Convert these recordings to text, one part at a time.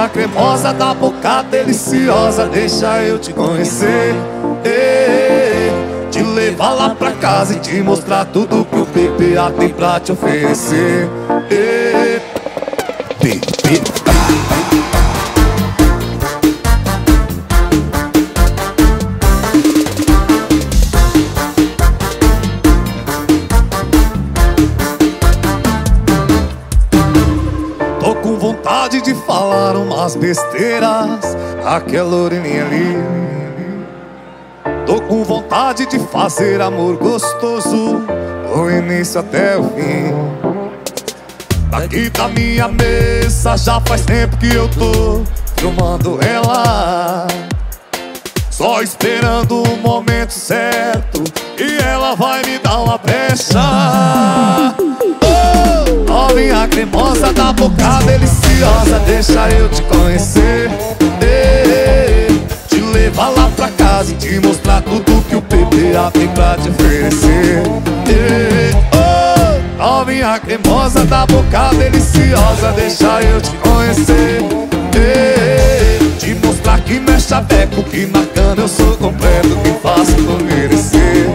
Novinha cremosa da boca deliciosa, deixa eu te conhecer. Te levar lá pra casa e te mostrar tudo que o PPA tem pra te oferecer. Tô com vontade de falar umas besteiras, aquela orelhinha ali. Tô com vontade de fazer amor gostoso, do início até o fim. Daqui da minha mesa já faz tempo que eu tô filmando ela, só esperando o momento certo e ela vai me dar uma brecha. Novinha cremosa da boca deliciosa, deixa eu te conhecer. Te levar lá pra casa e te mostrar tudo que o PPA tem pra te oferecer. Novinha cremosa da boca deliciosa, deixa eu te conhecer. Te mostrar que mexe a beco, que na cana eu sou completo, que faço por merecer.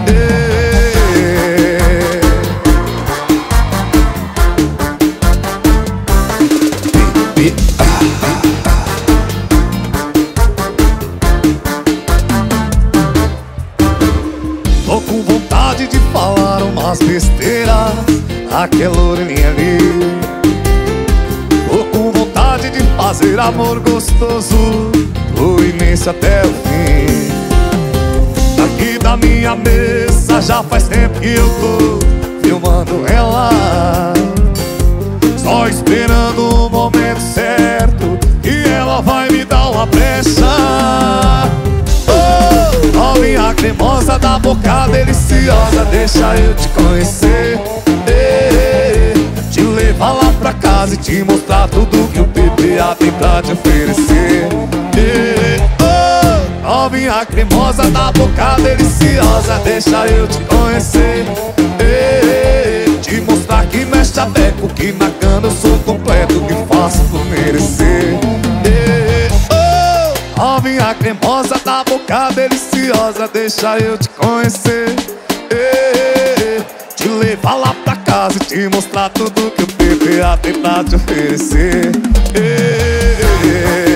Tô com vontade de falar umas besteiras, aquela orelhinha ali. Tô com vontade de fazer amor gostoso, do início até o fim. Daqui da minha mesa já faz tempo que eu tô filmando ela, só esperando o momento certo e ela vai me dar uma brecha. Novinha cremosa da boca deliciosa, deixa eu te conhecer. Te levar lá pra casa e te mostrar tudo que o PPA tem pra te oferecer. Novinha cremosa da boca deliciosa, deixa eu te conhecer. Te mostrar que mexe a beco, que na cana eu sou completo, que faço por merecer. Novinha cremosa da boca deliciosa, deixa eu te conhecer. Te levar lá pra casa e te mostrar tudo que o PPA tem pra te oferecer.